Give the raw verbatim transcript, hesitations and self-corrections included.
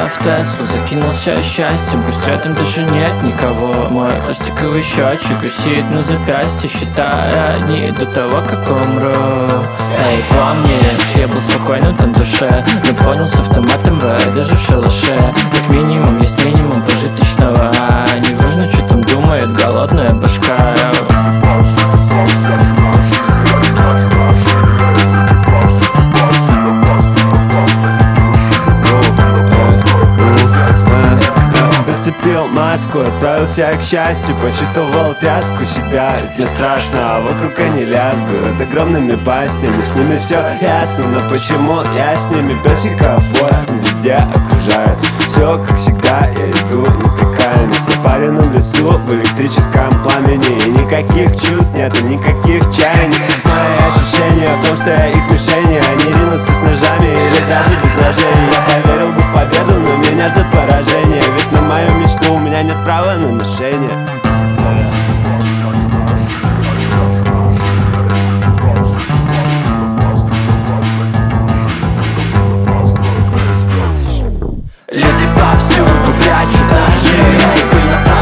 в Теслу, закинулся счастьем, пусть рядом даже нет никого. Мой пластиковый счетчик висит на запястье, считая дни до того, как умру. Эй, помнишь, я был спокойным там в душе, но понял с автоматом в даже в шалаше. Как минимум есть минимум прожиточного, а не важно, что там думает голодная башка. Нацепил маску, отправился к счастью, почувствовал тряску себя. Ведь мне страшно, а вокруг они лязгают огромными пастями. С ними все ясно, но почему я с ними песиков? Вот он везде окружает. Все как всегда, я иду непрекаянно в пропаренном лесу, в электрическом пламени. И никаких чувств нету, никаких чаяний. Мои ощущения в том, что я их мишени. Они ринутся с ножами или даже без ножей. Я поверил бы в победу, но меня ждет поражение. Ведь на мою мечту у меня нет права на ношение. Люди повсюду прячут ножи, эй, были